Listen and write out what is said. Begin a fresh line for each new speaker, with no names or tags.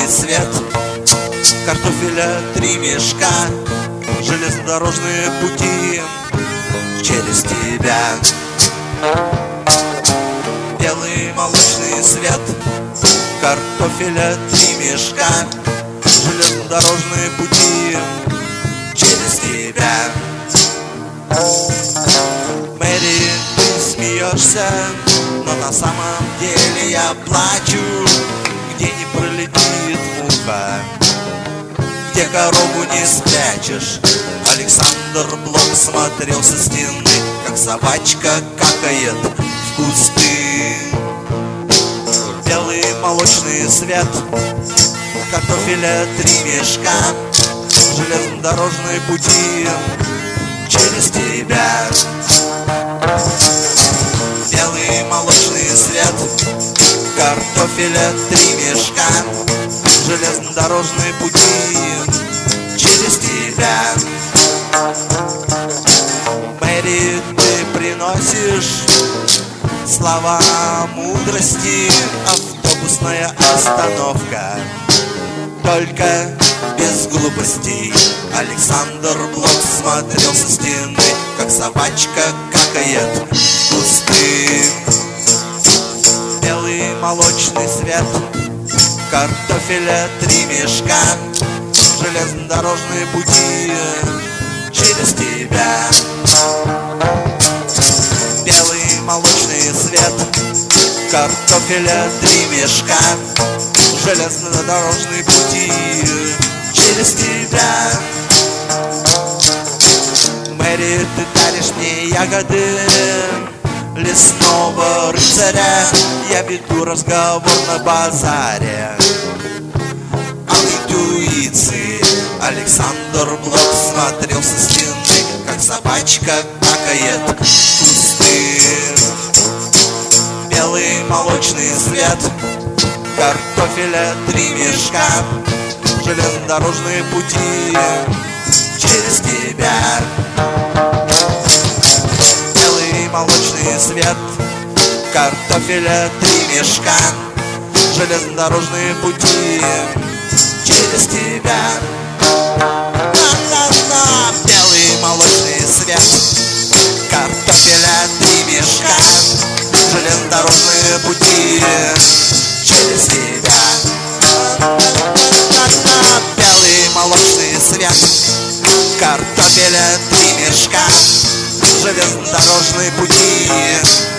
свет, картофеля 3 мешка, железнодорожные пути через тебя. Белый молочный свет, картофеля 3 мешка, железнодорожные пути через тебя. Мэри, ты смеешься, но на самом деле я плачу. Где не пролетит муха, где корову не спрячешь. Александр Блок смотрел со стены, как собачка какает в кусты. Белый молочный свет, картофеля 3 мешка, железнодорожные пути через тебя. Белый молочный свет, картофеля 3 мешка, железнодорожные пути через тебя. Мэри, ты приносишь слова мудрости, автобусная остановка, только без глупостей. Александр Блок смотрел со стены, как собачка какает в кусты. Белый молочный свет, картофеля 3 мешка, железнодорожные пути через тебя. Белый молочный свет, картофеля 3 мешка, железнодорожные пути через тебя. Мэри, ты даришь мне ягоды лесного рыцаря, я веду разговор на базаре о интуиции. Александр Блок смотрел со стены, как собачка какает в кусты. Белый молочный свет, картофеля 3 мешка, железнодорожные пути через тебя. Белый молочный свет, картофеля 3 мешка, железнодорожные пути через тебя. На-на-на. Белый молочный свет, картофеля 3 мешка, железнодорожные пути через тебя. На-на-на. Белый молочный свет, картофеля 3 мешка, железнодорожные пути